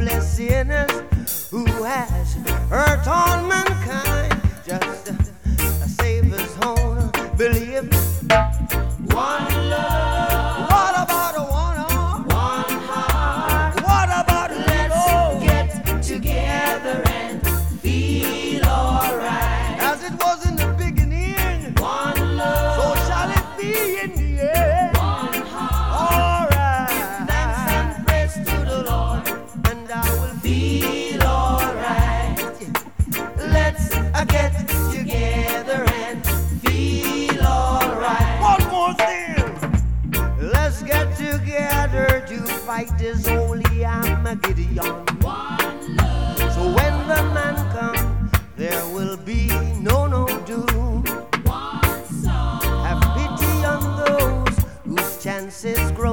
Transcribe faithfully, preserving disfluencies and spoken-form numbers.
helpless sinners who has hurt all mankind. Just uh, save his own belief. One love. What about a one arm? One heart. What about a let's get together and feel alright. As it was in the beginning. One love. So shall it be in the end. One heart. Alright. Give thanks and praise to the Lord, and I will feel alright. Let's uh, get together and feel alright. One more thing. Let's get together to fight this holy Armageddon. One love. So when the man comes, there will be no no doom. One song. Have pity on those whose chances grow